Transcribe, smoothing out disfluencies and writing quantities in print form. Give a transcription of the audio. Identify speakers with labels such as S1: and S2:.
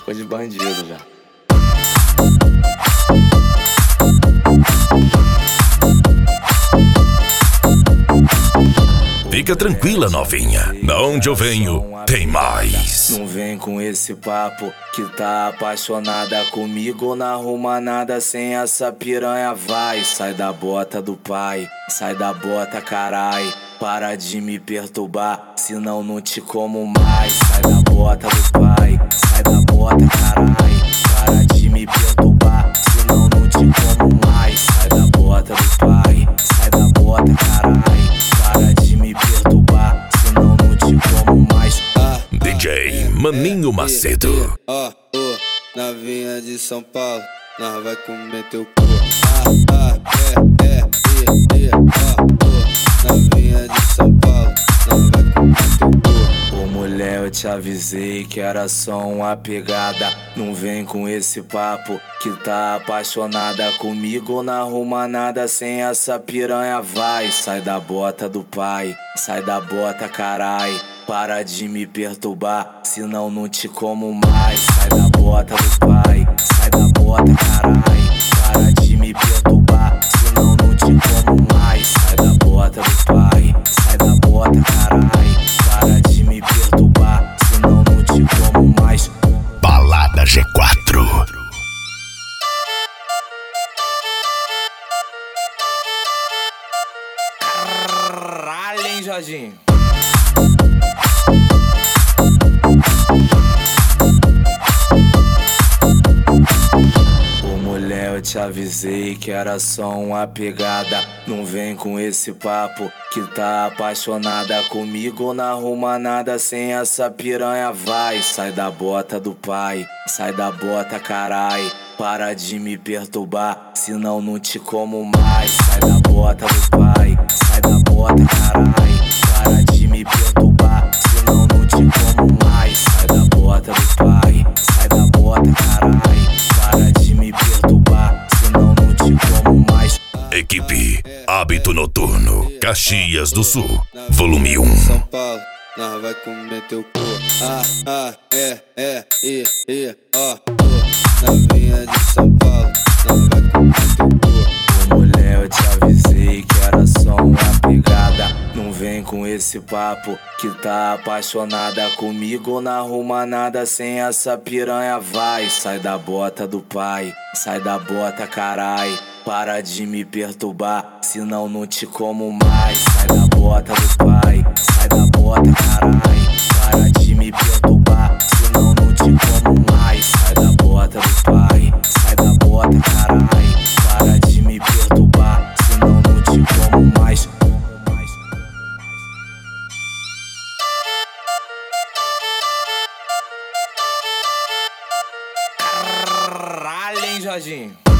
S1: Coisa de bandido já.
S2: Fica tranquila, novinha. Da onde eu venho, tem mais.
S1: Não vem com esse papo que tá apaixonada comigo. Não arruma nada sem essa piranha, vai. Sai da bota do pai, sai da bota, carai. Para de me perturbar, senão não te como mais. Sai da bota do pai, sai da bota, carai. Para de me perturbar, senão não te como mais. Sai da bota do pai, sai da bota, carai. Para de me perturbar, senão não te como mais.
S2: DJ Maninho Macedo.
S3: Novinha de São Paulo, nós vai comer teu cu. Novinha de São Paulo, nós vai comer teu cu.
S1: Ô mulher, eu te avisei que era só uma pegada. Não vem com esse papo que tá apaixonada comigo. Não arruma nada sem essa piranha, vai. Sai da bota do pai, sai da bota, carai. Para de me perturbar, senão não te como mais. Sai da bota do pai, sai da bota, carai. Para de me perturbar, senão não te como mais. Sai da bota do pai, sai da bota, carai. Para de me perturbar, senão não te como mais.
S2: Balada G4.
S1: Caralho, hein, Jorginho? Ô mulher, eu te avisei que era só uma pegada. Não vem com esse papo que tá apaixonada comigo. Não arruma nada sem essa piranha, vai. Sai da bota do pai, sai da bota, carai. Para de me perturbar, senão não te como mais. Sai da bota do pai, sai da bota, carai. Para de me perturbar, senão não te como mais. Sai da bota do pai, sai da bota, carai. Para de me perturbar, senão não te como mais.
S2: Equipe Hábito Noturno, Caxias do Sul, volume 1.
S3: São Paulo, nós vai comer teu cu. Novinha de São Paulo, nós vai comer teu cu.
S1: Ô mulher, eu te avisei que era só uma pegada. Não vem com esse papo que tá apaixonada comigo. Não arruma nada sem essa piranha, vai. Sai da bota do pai, sai da bota, carai. Para de me perturbar, senão não te como mais. Sai da bota do pai, sai da bota, carai. Para de me perturbar, senão não te como mais. Sai da bota do pai, sai da bota, carai. Para de me perturbar, senão não te como mais. Caralho, hein, Jorginho?